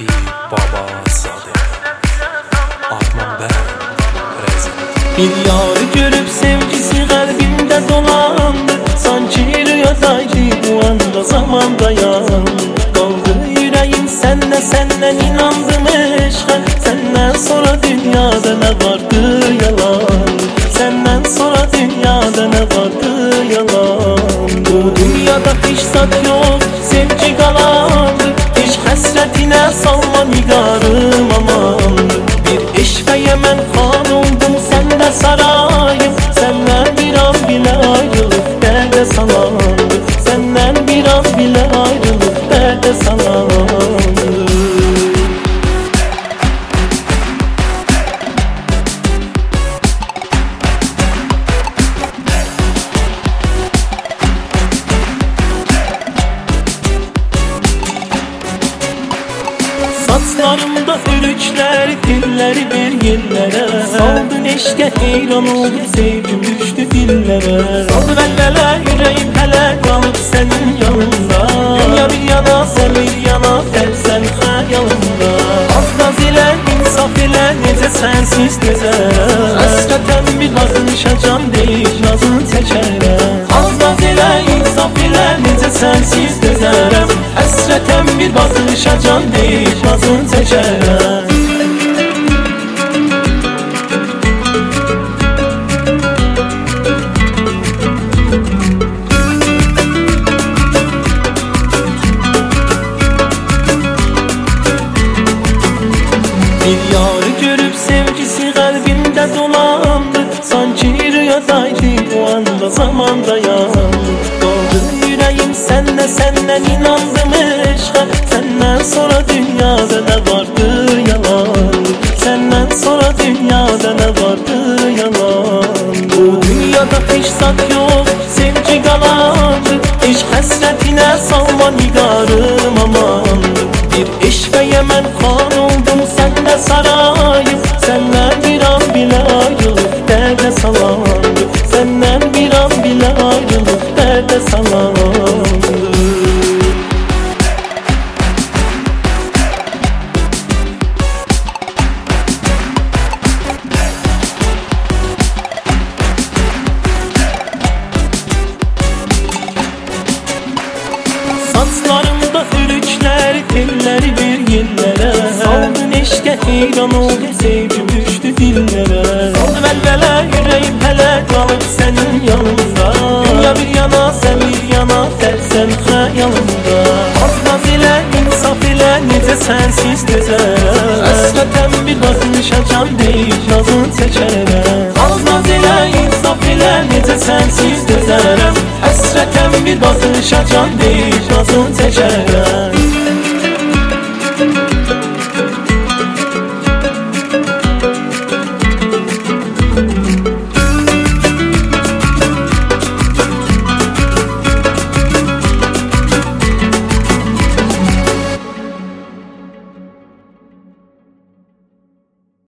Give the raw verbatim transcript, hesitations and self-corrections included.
Pir Baba Sadık Arman ben Rezil. Bir yarı görüp sevgisi kalbimde dolandı, sanki rüyadaydı bu anda zaman dayandı. Kaldı yüreğim sende, senden inandım eşke. Senden sonra dünyada ne vardı yalan, senden sonra dünyada ne vardı yalan. Bu dünyada hiç zat yok, sevgi kalandı. İşk hasretine salma nigarım aman. Bir eşke yemen kan oldum, sende sarayım. Senden bir an bile ayrılık derde salandı. Senden bir an bile ayrılık derde salandı. Saçlarımda ölüçler, dilleri bir yerlere. Saldın eşke heyran oldu, sevgim düştü dillere. Saldı velvele yüreğim hele, kalıp senin yanında. Dünya bir yana, sen bir yana, tersen hayalımda. Az naz ile, insaf ile, nece sensiz gezer. Hasreten bir bakışa can değil, nazın çekere. Az naz ile, insaf ile, nece sensiz gezerem. Hasreten bir bakışa can değil, nazın çekere. Bir yarı görüp sevgisi kalbimde dolandı, sanki rüyadaydı bu anda zaman dayandı. Kaldı yüreğim sende, senden inandım eşke. Senden sonra dünyada ne vardı yalan, senden sonra dünyada ne vardı yalan. Bu dünyada hiç zat yok, sevgi kalandı. İşk hasretine salma nigarım aman. Bir eşke yemen kan oldum, sende sarayım. Senden bir an bile ayrılık derde salandı. Senden bir an bile ayrılık derde salandı. Saçlarımda ölüçler, telleri bir yerlere. Saldın eşke heyran oldu, sevgim düştü dillere. Saldı velvele yüreğim hele, kalıp senin yanında. Dünya bir yana, sen bir yana, tersen hayalımda. Az naz ile, insaf ile, nece sensiz gezer. Hasreten bir bakışa can değil, nazın çekere. Az naz ile, insaf ile, nece sensiz gezerem. Hasreten bir bakışa can değil, nazın çekere.